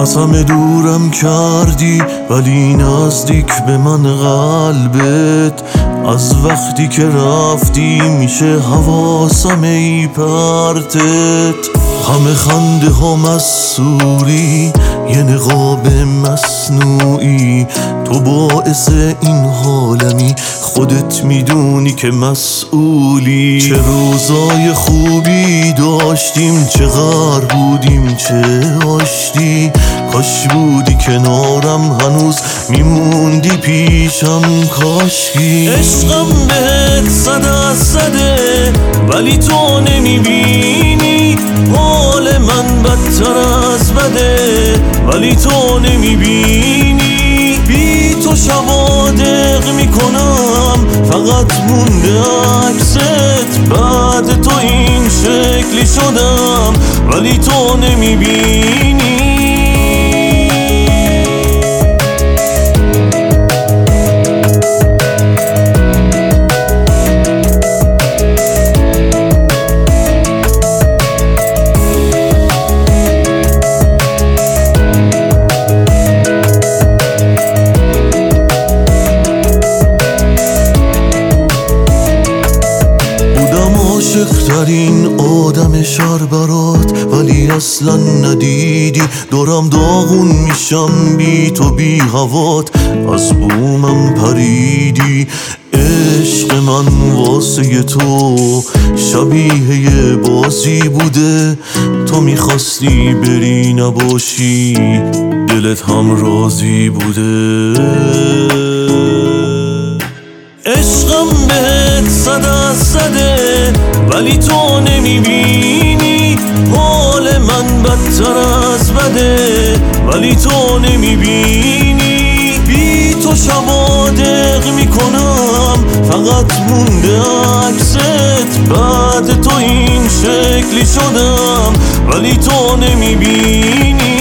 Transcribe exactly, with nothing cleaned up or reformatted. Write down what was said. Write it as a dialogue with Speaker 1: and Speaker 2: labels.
Speaker 1: از همه دورم کردی ولی نزدیک به من قلبت. از وقتی که رفتی میشه حواسم ای پرتت. همه خنده ها مسئولی یه نقاب مصنوعی. تو باعث این حالمی خودت میدونی که مسئولی. چه روزای خوبی داشتیم، چقدر بودیم، چه آشتی. کاش بودی کنارم هنوز میموندی پیشم کاشکی. عشقم بهت صد از صده ولی تو نمیبینی. حال من بدتر از بده ولی تو نمیبینی. بی تو شبا دق میکنم فقط مونده عکست. بعد تو این شکلی شدم ولی تو نمیبینی. عاشق‌ترین آدم شهر برات ولی اصلا ندیدی. دارم داغون میشم بی تو بی هوات. از بومم پریدی. عشق من واسه تو شبیه یه بازی بوده. تو میخواستی بری نباشی دلت هم راضی بوده. عشقم بهت صد از صده ولی تو نمیبینی. حال من بدتر از بده ولی تو نمیبینی. بی تو شبا دق میکنم فقط مونده عکست. بعد تو این شکلی شدم ولی تو نمیبینی.